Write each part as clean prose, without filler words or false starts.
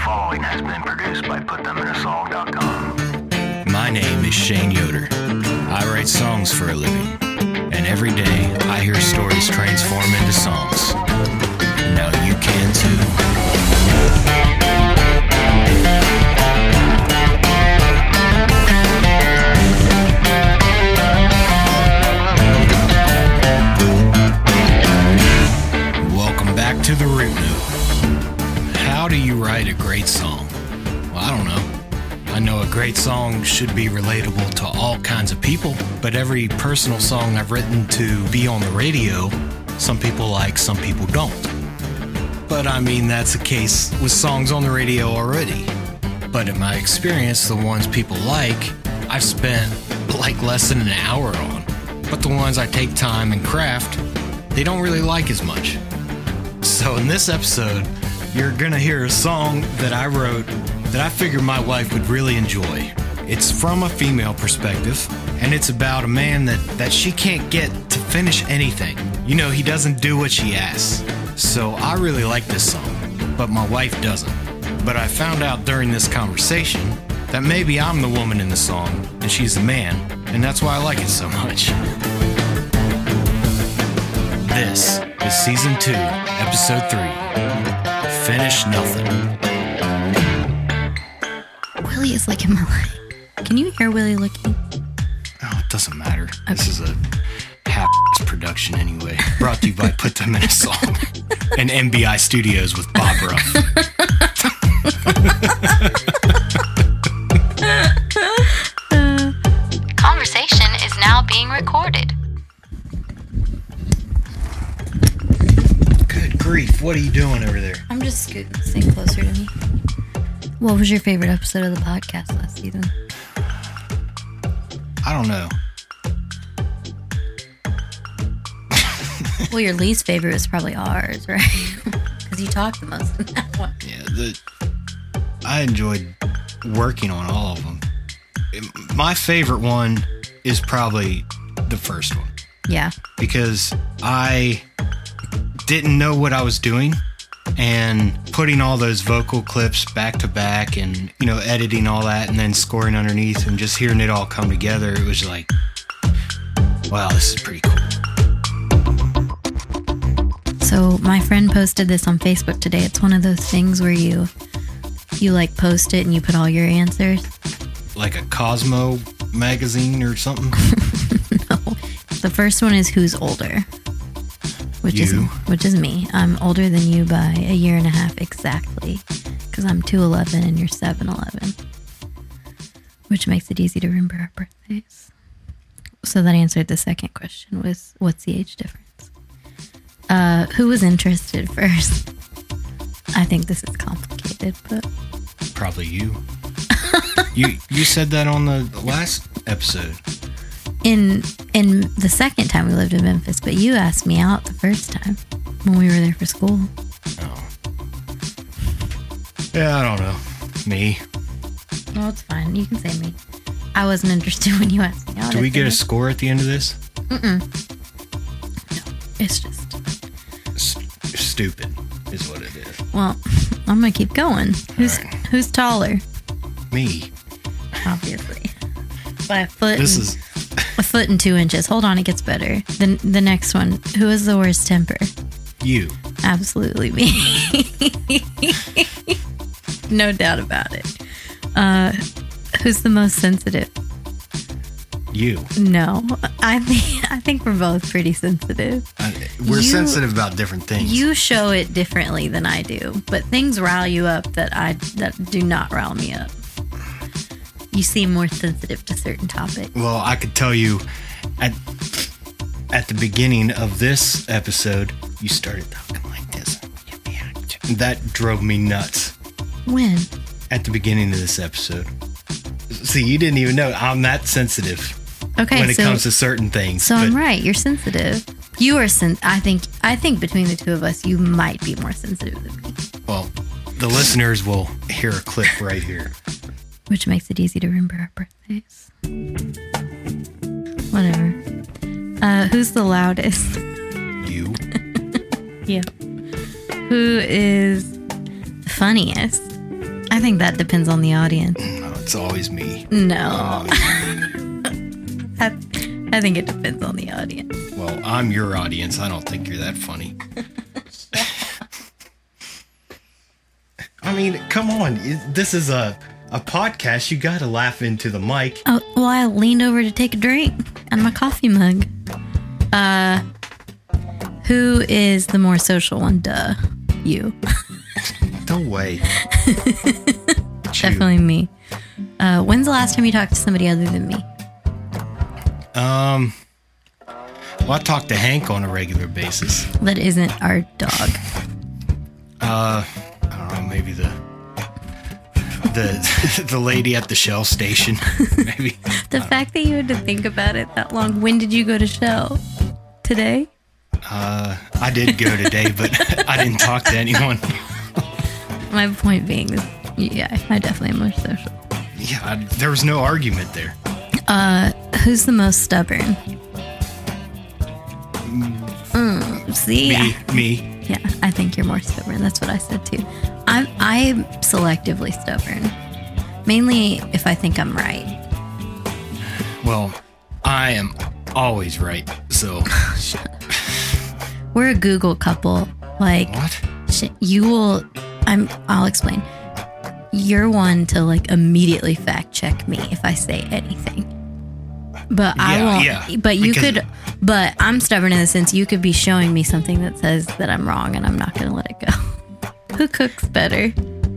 following has been produced by PutThemInASong.com. My name is Shane Yoder. I write songs for a living, and every day I hear stories transform into songs. Now you can too. Welcome back to The Root Note. How do you write a great song? Well, I don't know. I know a great song should be relatable to all kinds of people, but every personal song I've written to be on the radio, some people like, some people don't. But I mean, that's the case with songs on the radio already. But in my experience, the ones people like, I've spent like less than an hour on. But the ones I take time and craft, they don't really like as much. So in this episode, you're gonna hear a song that I wrote that I figured my wife would really enjoy. It's from a female perspective, and it's about a man that she can't get to finish anything. You know, he doesn't do what she asks. So I really like this song, but my wife doesn't. But I found out during this conversation that maybe I'm the woman in the song, and she's the man, and that's why I like it so much. This is Season 2, Episode 3, Finish Nothing. Willie is licking my leg. Can you hear Willie licking? Oh, it doesn't matter. Okay. This is a half-ass production anyway. Brought to you by Put Them in a Song and MBI Studios with Bob Ruff. Conversation is now being recorded. Good grief, what are you doing over there? I'm just scooting this thing closer to me. What was your favorite episode of the podcast last season? I don't know. Well, your least favorite was probably ours, right? Because you talked the most in that one. Yeah, I enjoyed working on all of them. My favorite one is probably the first one. Yeah. Because I didn't know what I was doing, and putting all those vocal clips back to back and, you know, editing all that and then scoring underneath and just hearing it all come together, it was like, wow, this is pretty cool. So my friend posted this on Facebook today. It's one of those things where you like post it and you put all your answers. Like a Cosmo magazine or something? No. The first one is who's older. Which is me. I'm older than you by a year and a half exactly, because I'm 2'11" and you're 7'11", which makes it easy to remember our birthdays. So that answered the second question, was what's the age difference? Who was interested first? I think this is complicated, but probably you. You said that on the last episode. In the second time we lived in Memphis, but you asked me out the first time when we were there for school. Oh. Yeah, I don't know. Me. Well, it's fine. You can say me. I wasn't interested when you asked me out. Do we get a score at the end of this? Mm-mm. No, it's just... stupid is what it is. Well, I'm going to keep going. Who's taller? Me. Obviously. By a foot. This is... a foot and 2 inches. Hold on, it gets better. The next one. Who has the worst temper? You. Absolutely me. No doubt about it. Who's the most sensitive? You. No, I think we're both pretty sensitive. We're sensitive about different things. You show it differently than I do, but things rile you up that do not rile me up. You seem more sensitive to certain topics. Well, I could tell you at the beginning of this episode, you started talking like this. That drove me nuts. When? At the beginning of this episode. See, you didn't even know I'm that sensitive. Okay, when it comes to certain things. So I'm right. You're sensitive. You are I think between the two of us, you might be more sensitive than me. Well, the listeners will hear a clip right here. Which makes it easy to remember our birthdays. Whatever. Who's the loudest? You. Yeah. Who is the funniest? I think that depends on the audience. No, it's always me. No. I think it depends on the audience. Well, I'm your audience. I don't think you're that funny. I mean, come on. This is a podcast. You got to laugh into the mic. Oh, well, I leaned over to take a drink out of my coffee mug. Who is the more social one? Duh. You. No way. Definitely me. When's the last time you talked to somebody other than me? Well, I talk to Hank on a regular basis. That isn't our dog. I don't know, maybe the lady at the Shell station. Maybe. The fact that you had to think about it that long. When did you go to Shell? Today? I did go today, but I didn't talk to anyone. My point being is, yeah, I definitely am more social. Yeah, there was no argument there. Who's the most stubborn? See? Me. Yeah, I think you're more stubborn. That's what I said too. I'm selectively stubborn. Mainly if I think I'm right. Well, I am always right, so... We're a Google couple. Like, what? I'll explain. You're one to like immediately fact check me if I say anything. But I won't. Yeah, but you could. But I'm stubborn in the sense you could be showing me something that says that I'm wrong, and I'm not going to let it go. Who cooks better?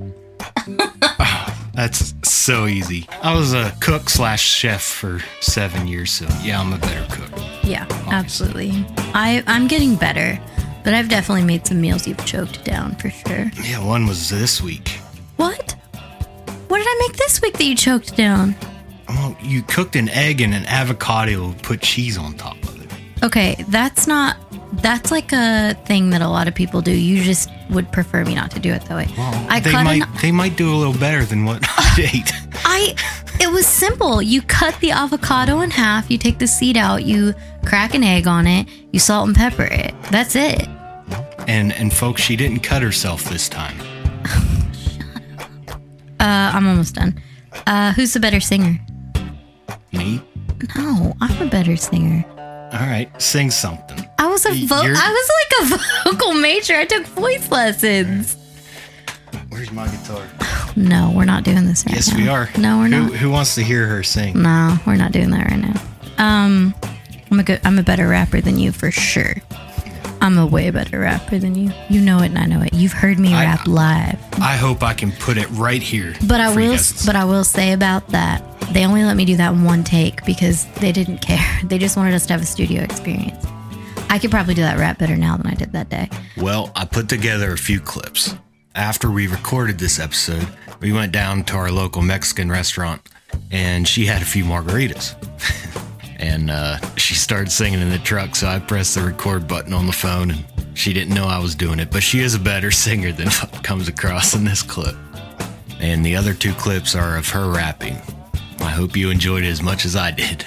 That's so easy. I was a cook/chef for 7 years, so yeah, I'm a better cook. Yeah, absolutely. I'm getting better, but I've definitely made some meals you've choked down for sure. Yeah, one was this week. What? What did I make this week that you choked down? Well, you cooked an egg and an avocado, put cheese on top of it. Okay, that's like a thing that a lot of people do. You just would prefer me not to do it that way. Well, they might do a little better than what I ate. It was simple. You cut the avocado in half, you take the seed out, you crack an egg on it, you salt and pepper it. That's it. And folks, she didn't cut herself this time. Shut up. I'm almost done. Who's the better singer? Me? No, I'm a better singer. All right, sing something. I was like a vocal major. I took voice lessons. Where's my guitar? No, we're not doing this right now. Yes, we are. No, we're not. Who wants to hear her sing? No, we're not doing that right now. I'm a better rapper than you for sure. I'm a way better rapper than you. You know it and I know it. You've heard me rap live. I hope I can put it right here. But I will say about that, they only let me do that one take because they didn't care. They just wanted us to have a studio experience. I could probably do that rap better now than I did that day. Well, I put together a few clips. After we recorded this episode, we went down to our local Mexican restaurant and she had a few margaritas. And she started singing in the truck, so I pressed the record button on the phone, and she didn't know I was doing it, but she is a better singer than what comes across in this clip. And the other two clips are of her rapping. I hope you enjoyed it as much as I did.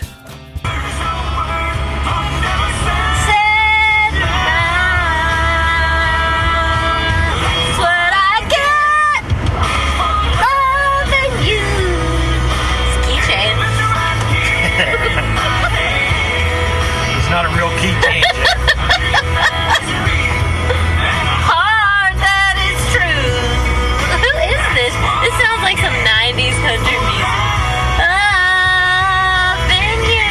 Not a real key change. Hard, that is true. Who is this? This sounds like some 90s country music. Up in you.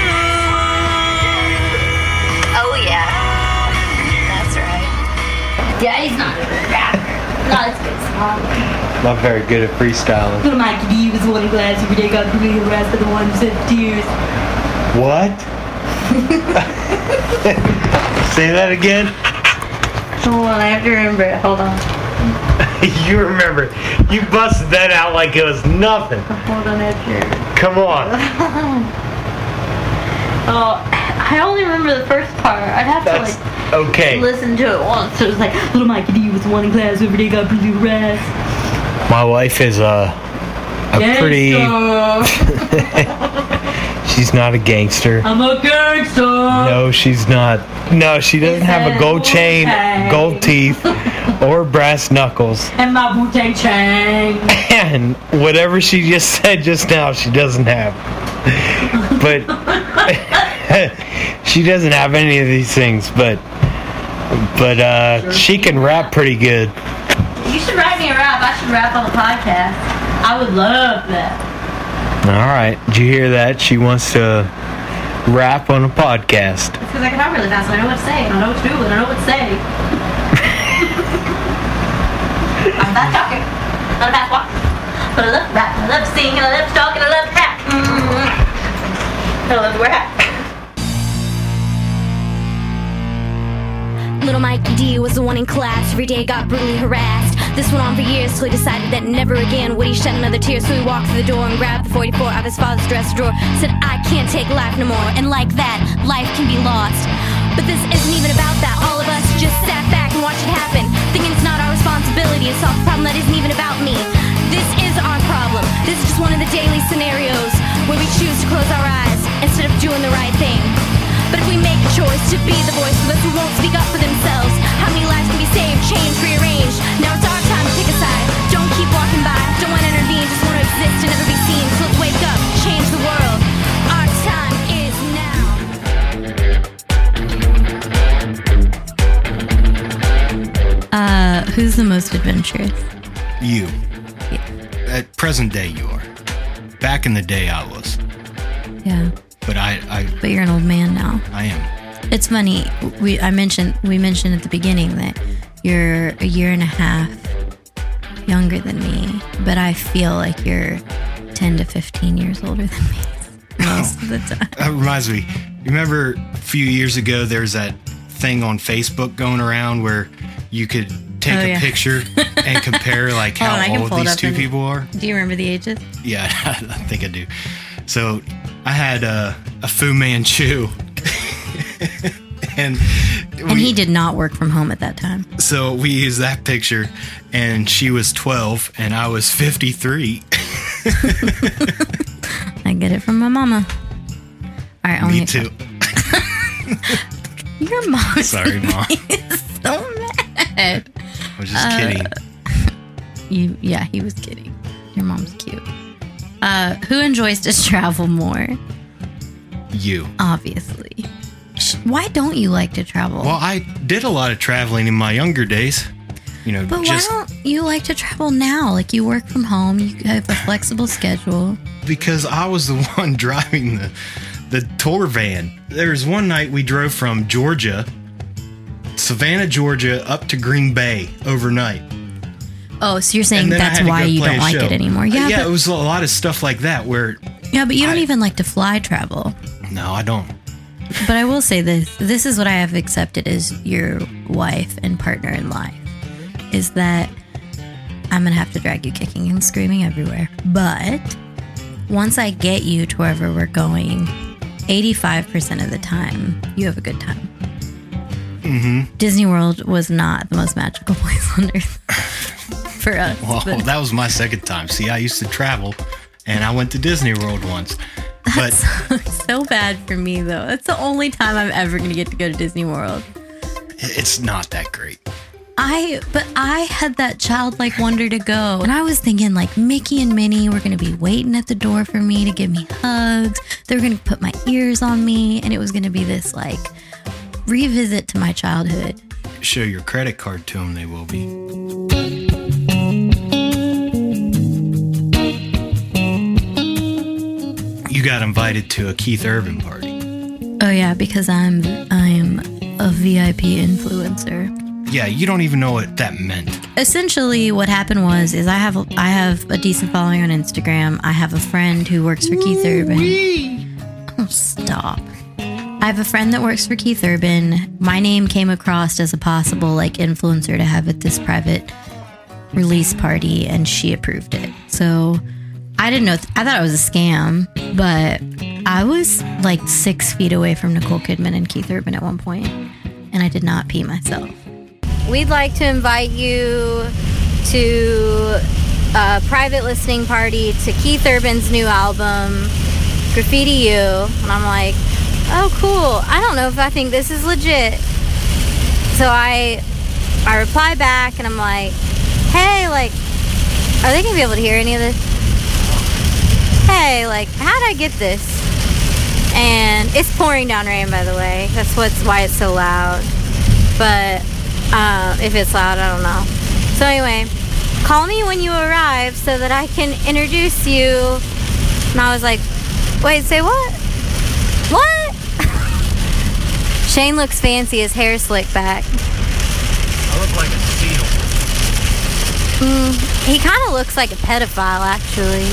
Oh, yeah. That's right. Yeah, he's not a good rapper. Not as good as Song. Not very good at freestyling. Little Mikey D was one glass every day, got the rest of the ones that tears. What? Say that again. Hold on, I have to remember it. Hold on. You remember. You busted that out like it was nothing. Hold on, I have to remember. Come on. Oh, I only remember the first part. I'd have to okay. Listen to it once. So it was like, little Mikey D was one glass every day, got blue rest. My wife is a pretty... She's not a gangster. I'm a gangster. No, she's not. No, she doesn't have a gold chain, gold teeth, or brass knuckles. And my Wu-Tang chain. And whatever she just said just now, she doesn't have. But she doesn't have any of these things. But she can rap pretty good. You should write me a rap. I should rap on the podcast. I would love that. All right, did you hear that? She wants to rap on a podcast. It's because I can rap really fast. I know what to say. I know what to do. And I know what to say. I'm a fast talker. Not a fast walk. But I love to rap. I love to sing. And I love to talk. And I love to rap. I love to wear hats. Little Mikey D was the one in class. Every day got brutally harassed. This went on for years till he decided that never again would he shed another tear. So he walked through the door and grabbed the 44 out of his father's dresser drawer. Said, I can't take life no more. And like that, life can be lost. But this isn't even about that. All of us just sat back and watched it happen, thinking it's not our responsibility to solve a problem that isn't even about me. This is our problem. This is just one of the daily scenarios where we choose to close our eyes instead of doing the right thing. But if we make a choice to be the voice for those who won't speak up for themselves, how many lives can be saved, changed, rearranged? Now it's our time to pick a side. Don't keep walking by, don't want to intervene, just want to exist and never be seen. So let's wake up, change the world. Our time is now. Who's the most adventurous? You. At present day, you are. Back in the day, I was. Yeah. But But you're an old man now. I am. It's funny. We mentioned at the beginning that you're a year and a half younger than me, but I feel like you're 10 to 15 years older than me most of the time. That reminds me. You remember a few years ago, there's that thing on Facebook going around where you could take a picture and compare like how old these two people are. Do you remember the ages? Yeah, I think I do. So I had a Fu Manchu. and he did not work from home at that time. So we used that picture, and she was 12 and I was 53. I get it from my mama. All right, Me too. Your mom. Sorry, Mom. Is so mad. I was just kidding. Yeah, he was kidding. Your mom's cute. Who enjoys to travel more? You. Obviously. Why don't you like to travel? Well, I did a lot of traveling in my younger days. But why don't you like to travel now? Like, you work from home, you have a flexible schedule. Because I was the one driving the tour van. There was one night we drove from Georgia, Savannah, Georgia, up to Green Bay overnight. Oh, so you're saying that's why you don't like it anymore? Yeah, it was a lot of stuff like that where... Yeah, but you don't even like to fly travel. No, I don't. But I will say this. This is what I have accepted as your wife and partner in life. Is that I'm going to have to drag you kicking and screaming everywhere. But once I get you to wherever we're going, 85% of the time, you have a good time. Mm-hmm. Disney World was not the most magical place on earth for us. Well, that was my second time. See, I used to travel, and I went to Disney World once. That's so bad for me, though. That's the only time I'm ever going to get to go to Disney World. It's not that great. But I had that childlike wonder to go. And I was thinking, like, Mickey and Minnie were going to be waiting at the door for me to give me hugs. They were going to put my ears on me. And it was going to be this, like, revisit to my childhood. Show your credit card to them, they will be. You got invited to a Keith Urban party. Oh, yeah, because I'm a VIP influencer. Yeah, you don't even know what that meant. Essentially, what happened is I have a decent following on Instagram. I have a friend who works for Keith Urban. Oh, stop. I have a friend that works for Keith Urban. My name came across as a possible like influencer to have at this private release party, and she approved it. So I didn't know. I thought it was a scam, but I was like 6 feet away from Nicole Kidman and Keith Urban at one point, and I did not pee myself. We'd like to invite you to a private listening party to Keith Urban's new album, graffiti you. And I'm like, oh, cool. I don't know if I think this is legit. So I reply back and I'm like, hey, like, are they going to be able to hear any of this? Hey, like, how'd I get this? And it's pouring down rain, by the way. That's why it's so loud. But if it's loud, I don't know. So anyway, call me when you arrive so that I can introduce you. And I was like, wait, say what? What? Shane looks fancy. His hair's slicked back. I look like a seal. He kind of looks like a pedophile, actually.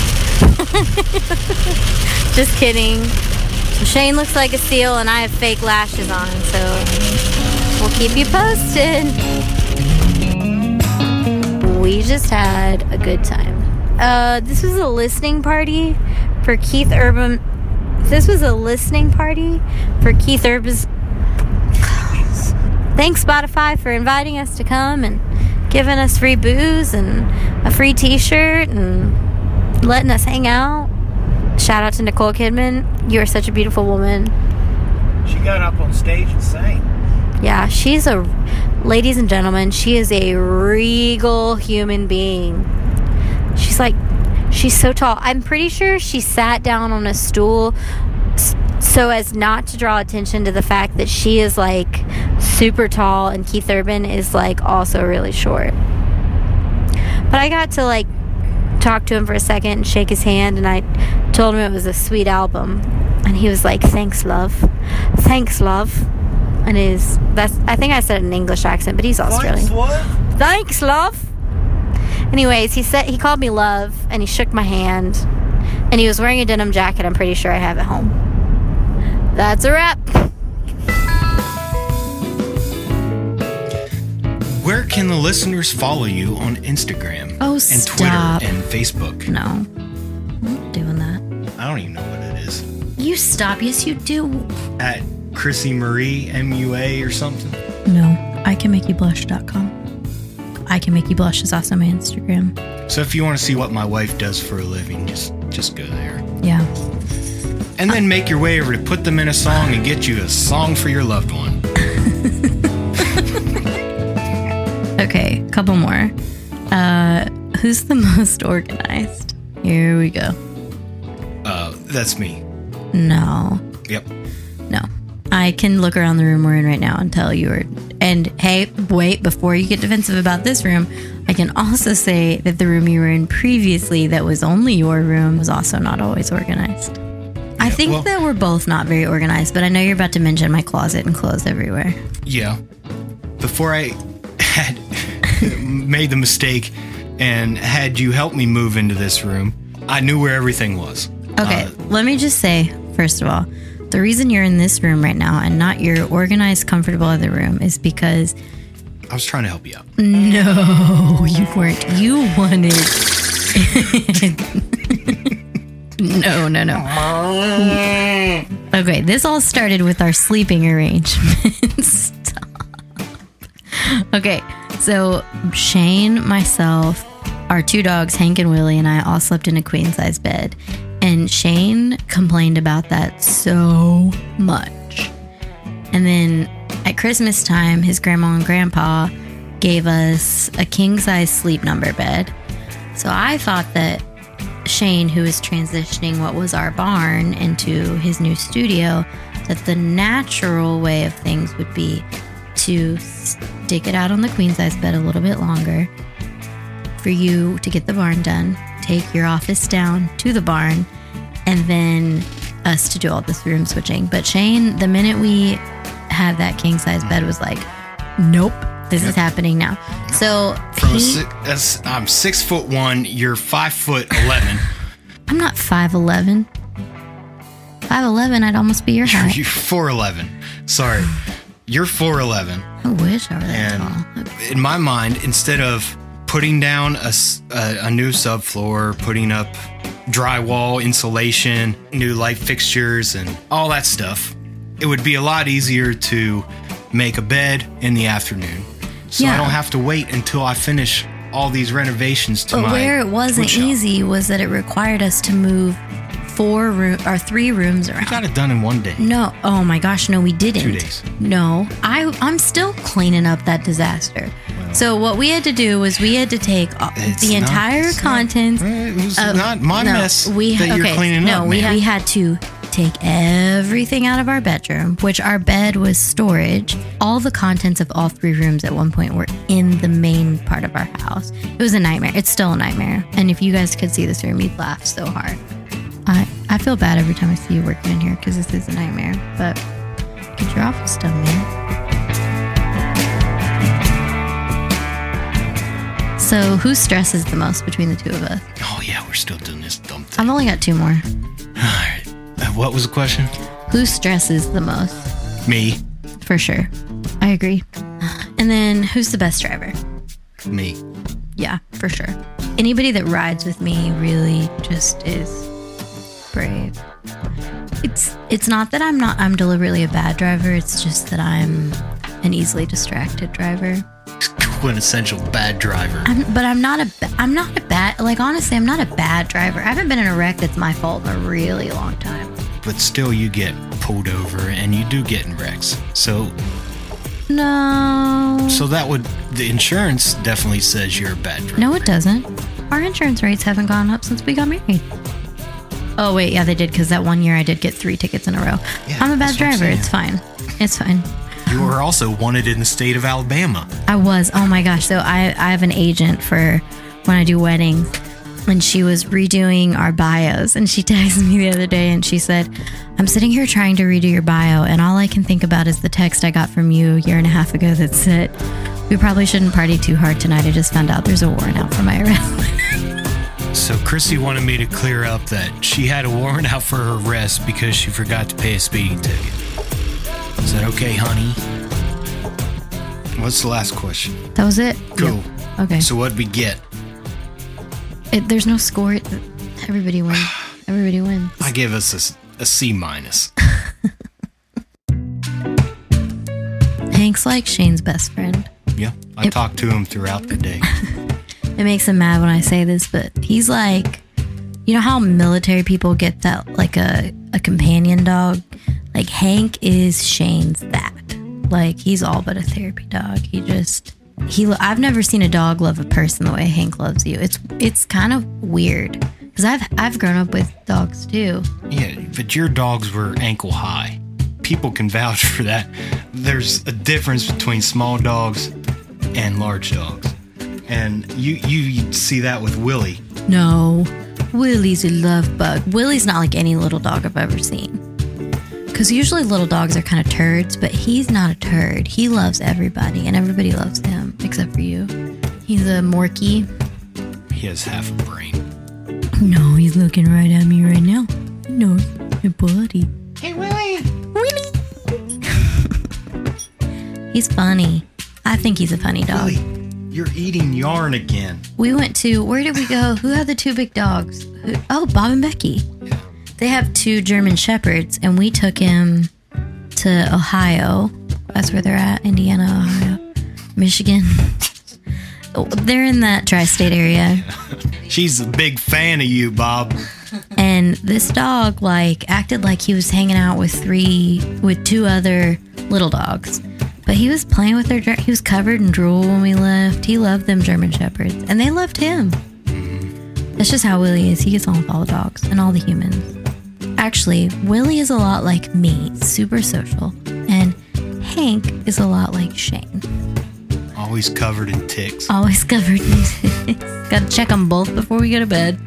Just kidding. So Shane looks like a seal and I have fake lashes on, so we'll keep you posted. We just had a good time. This was a listening party for Keith Urban. This was a listening party for Keith Urban's. Thanks, Spotify, for inviting us to come and giving us free booze and a free t-shirt and letting us hang out. Shout out to Nicole Kidman. You are such a beautiful woman. She got up on stage and sang. Yeah, ladies and gentlemen, she is a regal human being. She's so tall. I'm pretty sure she sat down on a stool so as not to draw attention to the fact that she is like super tall and Keith Urban is like also really short. But I got to like talk to him for a second and shake his hand, and I told him it was a sweet album, and he was like, thanks love. And I think I said it in an English accent, but he's Australian. Thanks love. Anyways, he called me love, and he shook my hand, and he was wearing a denim jacket I'm pretty sure I have at home. That's a wrap. Where can the listeners follow you on Instagram? Oh, and stop. Twitter and Facebook? No, I'm not doing that. I don't even know what it is. You stop. Yes, you do. At Chrissy Marie MUA or something? No, ICanMakeYouBlush.com. I Can Make You Blush is also my Instagram. So if you want to see what my wife does for a living, just go there. Yeah. And then make your way over to Put Them in a Song and get you a song for your loved one. Okay, couple more. Who's the most organized? Here we go. That's me. No. Yep. No. I can look around the room we're in right now and tell you. And hey, wait, before you get defensive about this room, I can also say that the room you were in previously that was only your room was also not always organized. I think that we're both not very organized, but I know you're about to mention my closet and clothes everywhere. Yeah. Before I had made the mistake and had you help me move into this room, I knew where everything was. Okay, let me just say, first of all, the reason you're in this room right now and not your organized, comfortable other room is because... I was trying to help you out. No, you weren't. You wanted... No. Okay, this all started with our sleeping arrangements. Stop. Okay, so Shane, myself, our two dogs, Hank and Willie, and I all slept in a queen-size bed. And Shane complained about that so much. And then at Christmas time, his grandma and grandpa gave us a king-size sleep number bed. So I thought that Shane, who is transitioning what was our barn into his new studio, that the natural way of things would be to stick it out on the queen-size bed a little bit longer, for you to get the barn done, take your office down to the barn, and then us to do all this room switching. But Shane, the minute we had that king size bed, was like, nope, this is happening now. So I'm 6'1", you're 5'11". I'm not 5'11". 5'11", I'd almost be your height. You're 4'11". Sorry, you're 4'11". I wish I were that tall. In my mind, instead of putting down a new subfloor, putting up drywall, insulation, new light fixtures, and all that stuff, it would be a lot easier to make a bed in the afternoon. So I don't have to wait until I finish all these renovations to but my where it wasn't wood shop. easy was that it required us to move 3 rooms around. I got it done in one day. No, oh my gosh, no, we didn't. 2 days. No, I'm still cleaning up that disaster. So what we had to do was we had to take the entire contents. It was not my mess that you're cleaning up. We had to take everything out of our bedroom, which our bed was storage. All the contents of all 3 rooms at one point were in the main part of our house. It was a nightmare. It's still a nightmare. And if you guys could see this room, you'd laugh so hard. I feel bad every time I see you working in here because this is a nightmare. But get your office done, man. So who stresses the most between the two of us? Oh, yeah, we're still doing this dumb thing. I've only got 2 more. All right. What was the question? Who stresses the most? Me. For sure. I agree. And then who's the best driver? Me. Yeah, for sure. Anybody that rides with me really just is brave. It's not that I'm deliberately a bad driver. It's just that I'm an easily distracted driver. Quintessential bad driver. I'm not a bad, like, honestly, I'm not a bad driver. I haven't been in a wreck that's my fault in a really long time. But still, you get pulled over and you do get in wrecks. So No. So the insurance definitely says you're a bad driver. No, it doesn't. Our insurance rates haven't gone up since we got married. Oh, wait, yeah, they did, because that one year I did get 3 tickets in a row. Yeah, I'm a bad driver. It's fine. It's fine. You were also wanted in the state of Alabama. I was. Oh my gosh. So I have an agent for when I do weddings, and she was redoing our bios, and she texted me the other day and she said, I'm sitting here trying to redo your bio, and all I can think about is the text I got from you a year and a half ago that said, we probably shouldn't party too hard tonight. I just found out there's a warrant out for my arrest. So Chrissy wanted me to clear up that she had a warrant out for her arrest because she forgot to pay a speeding ticket. Is that okay, honey? What's the last question? That was it? Cool. Yep. Okay. So what'd we get? There's no score. Everybody wins. Everybody wins. I give us a C minus. Hank's like Shane's best friend. Yeah, I talk to him throughout the day. It makes him mad when I say this, but he's like, you know how military people get that, like a companion dog? Like, Hank is Shane's that. Like, he's all but a therapy dog. I've never seen a dog love a person the way Hank loves you. It's kind of weird, because I've grown up with dogs too. Yeah, but your dogs were ankle high. People can vouch for that. There's a difference between small dogs and large dogs. And you see that with Willie. No, Willie's a love bug. Willie's not like any little dog I've ever seen. Because usually little dogs are kind of turds, but he's not a turd. He loves everybody, and everybody loves him, except for you. He's a Morkie. He has half a brain. No, he's looking right at me right now. He knows. Hey, buddy. Hey, Willie. Willie. He's funny. I think he's a funny dog. Willie, you're eating yarn again. We went to, where did we go? Who had the 2 big dogs? Oh, Bob and Becky. Yeah. They have 2 German Shepherds, and we took him to Ohio. That's where they're at, Indiana, Ohio, Michigan. They're in that tri-state area. She's a big fan of you, Bob. And this dog, acted like he was hanging out with 2 other little dogs. But he was playing with he was covered in drool when we left. He loved them German Shepherds, and they loved him. That's just how Willie is. He gets on with all the dogs and all the humans. Actually, Willie is a lot like me, super social, and Hank is a lot like Shane. Always covered in ticks. Always covered in ticks. Gotta check them both before we go to bed.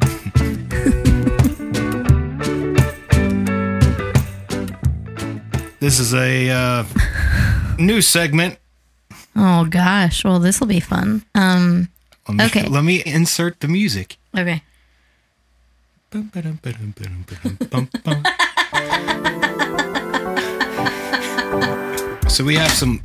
This is a new segment. Oh gosh, well this will be fun. Okay. Let me insert the music. Okay. So we have some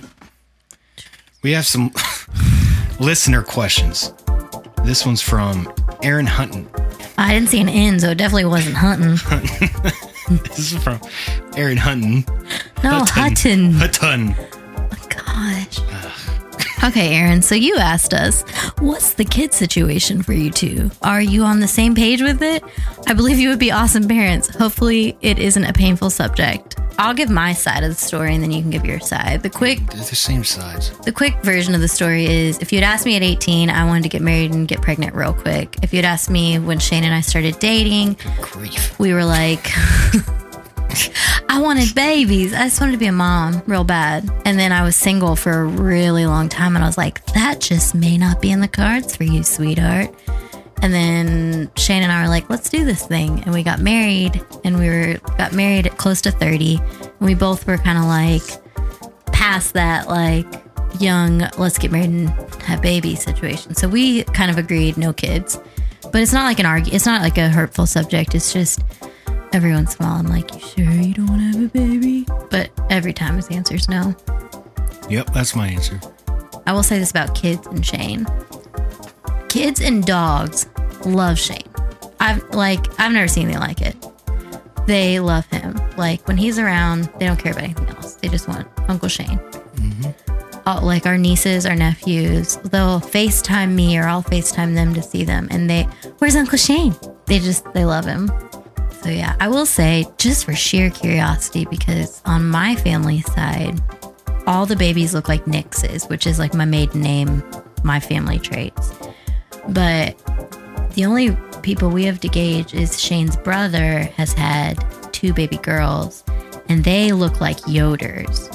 listener questions. This one's from Aaron Hutton. I didn't see an N, so it definitely wasn't Hutton. This is from Aaron Hutton. No, Hutton. Hutton. Oh my gosh. Okay, Aaron, so you asked us, what's the kid situation for you two? Are you on the same page with it? I believe you would be awesome parents. Hopefully it isn't a painful subject. I'll give my side of the story and then you can give your side. They're the same sides. The quick version of the story is, if you'd asked me at 18, I wanted to get married and get pregnant real quick. If you'd asked me when Shane and I started dating, Grief. we were like... I wanted babies. I just wanted to be a mom real bad. And then I was single for a really long time. And I was like, that just may not be in the cards for you, sweetheart. And then Shane and I were like, let's do this thing. And we got married. And got married at close to 30. And we both were kind of like past that, like, young, let's get married and have babies situation. So we kind of agreed, no kids. But it's not like it's not like a hurtful subject. It's just... every once in a while, I'm like, you sure you don't want to have a baby? But every time his answer is no. Yep, that's my answer. I will say this about kids and Shane. Kids and dogs love Shane. I've never seen anything like it. They love him. Like, when he's around, they don't care about anything else. They just want Uncle Shane. Mm-hmm. Like, our nieces, our nephews, they'll FaceTime me or I'll FaceTime them to see them. And where's Uncle Shane? They love him. So yeah, I will say, just for sheer curiosity, because on my family side, all the babies look like Nixes, which is like my maiden name, my family traits. But the only people we have to gauge is Shane's brother has had 2 baby girls, and they look like Yoders.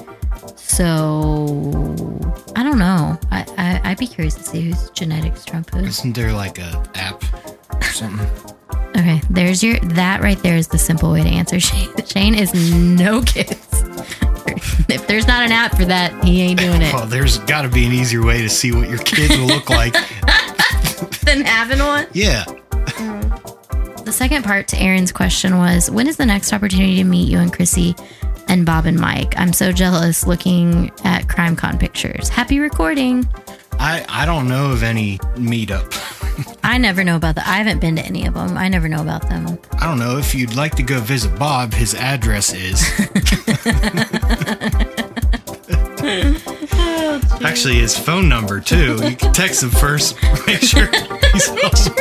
So I don't know. I'd be curious to see whose genetics Trump is. Isn't there like a app or something? Okay, that right there is the simple way to answer Shane. Shane is no kids. If there's not an app for that, he ain't doing it. Well, there's got to be an easier way to see what your kids will look like than having one. Yeah. The second part to Aaron's question was, when is the next opportunity to meet you and Chrissy and Bob and Mike? I'm so jealous looking at CrimeCon pictures. Happy recording. I don't know of any meetup. I never know about that. I haven't been to any of them. I never know about them. I don't know. If you'd like to go visit Bob, his address is... Actually, his phone number, too. You can text him first. Make sure he's home.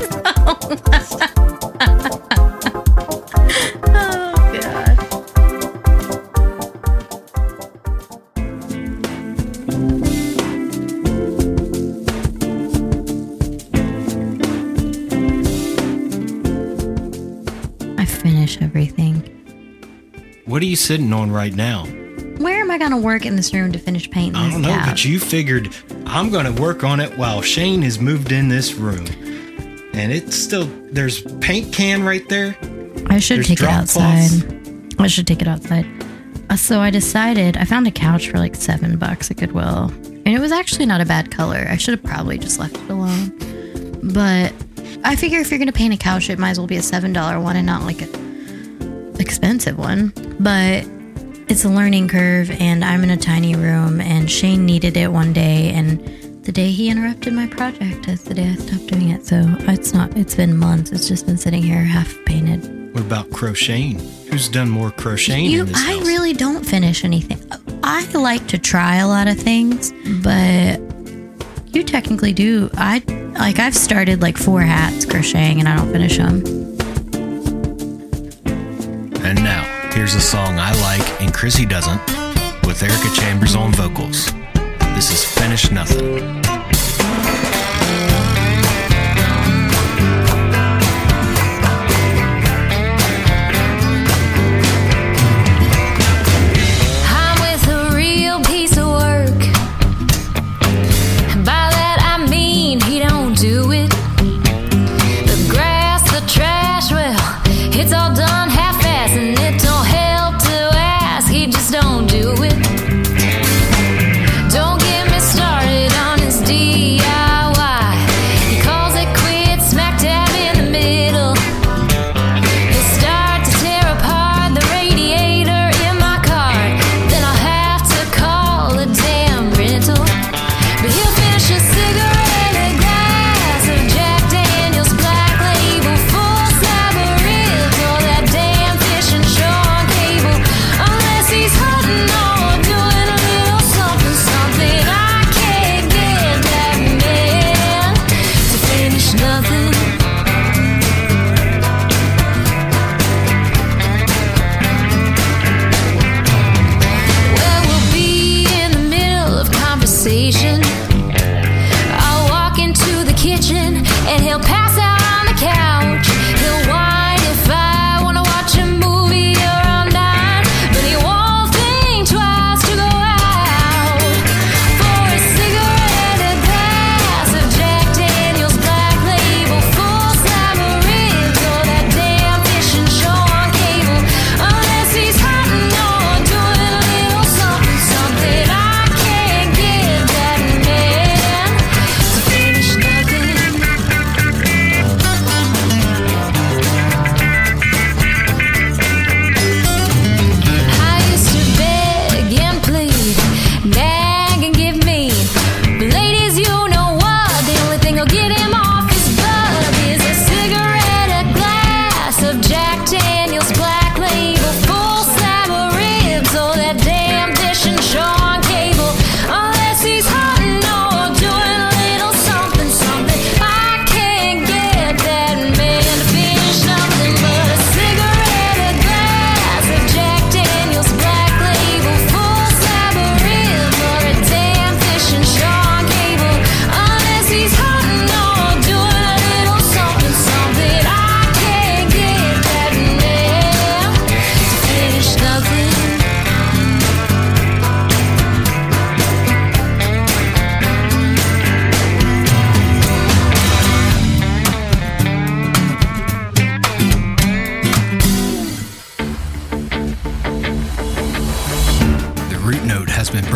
Oh, God. Finish everything. What are you sitting on right now? Where am I going to work in this room to finish painting this couch? I don't know, but you figured I'm going to work on it while Shane has moved in this room. And it's still, there's paint can right there. I should take it outside. I should take it outside. So I decided, I found a couch for like $7 at Goodwill. And it was actually not a bad color. I should have probably just left it alone. But I figure if you're going to paint a couch, it might as well be a $7 one and not like an expensive one. But it's a learning curve, and I'm in a tiny room, and Shane needed it one day, and the day he interrupted my project is the day I stopped doing it. So it's been months. It's just been sitting here half painted. What about crocheting? Who's done more crocheting in this house? I really don't finish anything. I like to try a lot of things, but you technically do. I've started like 4 hats crocheting and I don't finish them. And now, here's a song I like and Chrissy doesn't, with Erica Chambers on vocals. This is Finish Nothing. Don't get me started on his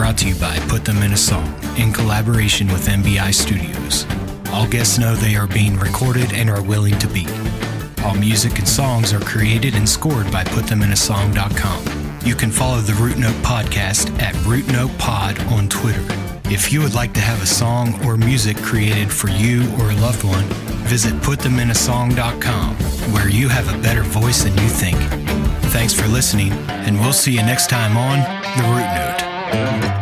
brought to you by Put Them in a Song in collaboration with MBI Studios. All guests know they are being recorded and are willing to be. All music and songs are created and scored by PutThemInASong.com. You can follow the Root Note podcast at RootNotePod on Twitter. If you would like to have a song or music created for you or a loved one, visit PutThemInASong.com, where you have a better voice than you think. Thanks for listening, and we'll see you next time on The Root Note.